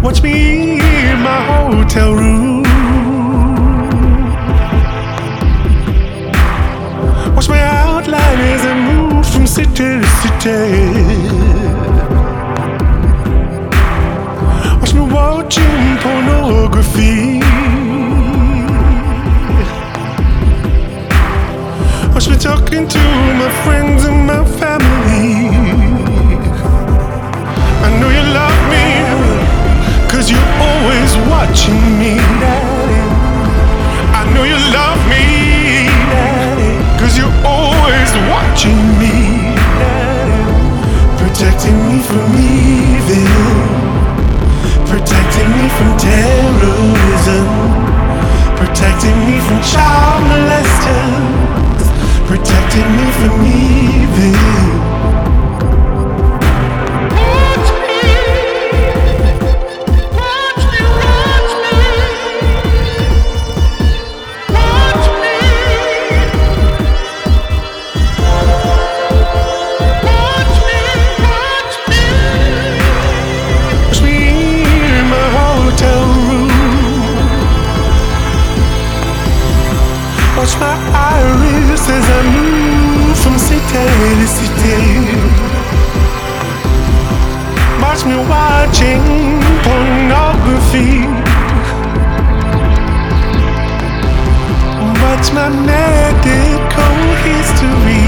Watch me in my hotel room. Watch my outline as I move from city to city. Watch me watching pornography. Watch me talking to my friends and my family. I know you love me, 'cause you're always watching me. I know you love me, 'cause you're always watching me. Protecting me from evil, protecting me from terrorism, protecting me from child molesters, protecting me from evil. Watch my iris as I move from city to city. Watch me watching pornography. Watch my medical history.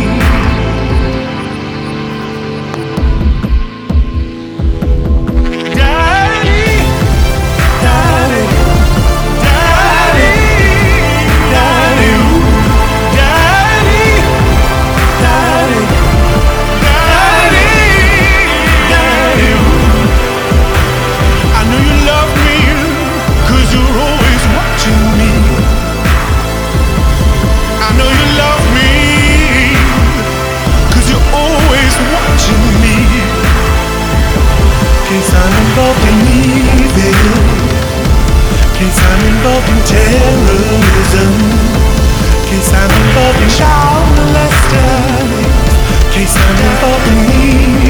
I'm involved in evil, case I'm involved in terrorism, case I'm involved in child molesting, case I'm involved in evil.